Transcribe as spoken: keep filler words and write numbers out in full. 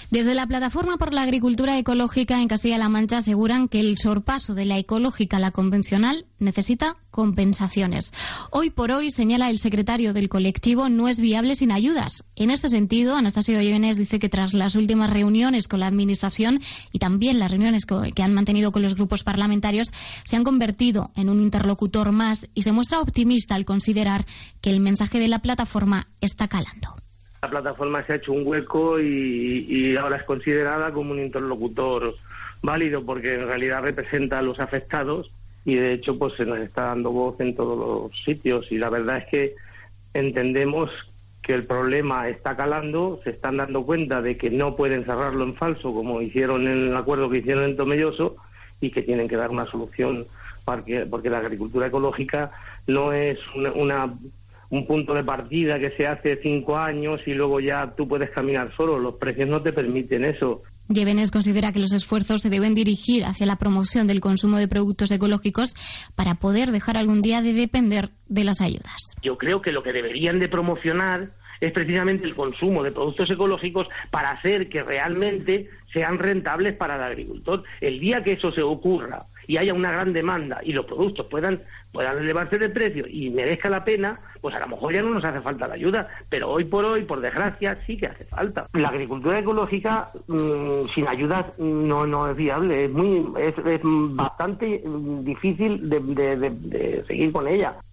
Desde la Plataforma por la Agricultura Ecológica en Castilla-La Mancha aseguran que el sorpaso de la ecológica a la convencional necesita compensaciones. Hoy por hoy, señala el secretario del colectivo, no es viable sin ayudas. En este sentido, Anastasio Llévenes dice que tras las últimas reuniones con la Administración y también las reuniones que han mantenido con los grupos parlamentarios, se han convertido en un interlocutor más y se muestra optimista al considerar que el mensaje de la plataforma está calando. La plataforma se ha hecho un hueco y, y ahora es considerada como un interlocutor válido porque en realidad representa a los afectados y de hecho pues se nos está dando voz en todos los sitios y la verdad es que entendemos que el problema está calando, se están dando cuenta de que no pueden cerrarlo en falso como hicieron en el acuerdo que hicieron en Tomelloso y que tienen que dar una solución porque, porque la agricultura ecológica no es una, una un punto de partida que se hace cinco años y luego ya tú puedes caminar solo. Los precios no te permiten eso. Llévenes considera que los esfuerzos se deben dirigir hacia la promoción del consumo de productos ecológicos para poder dejar algún día de depender de las ayudas. Yo creo que lo que deberían de promocionar es precisamente el consumo de productos ecológicos para hacer que realmente sean rentables para el agricultor. El día que eso se ocurra y haya una gran demanda y los productos puedan puedan elevarse de precio y merezca la pena, pues a lo mejor ya no nos hace falta la ayuda, pero hoy por hoy, por desgracia, sí que hace falta. La agricultura ecológica mmm, sin ayudas no no es viable, es muy es, es bastante difícil de, de, de, de seguir con ella.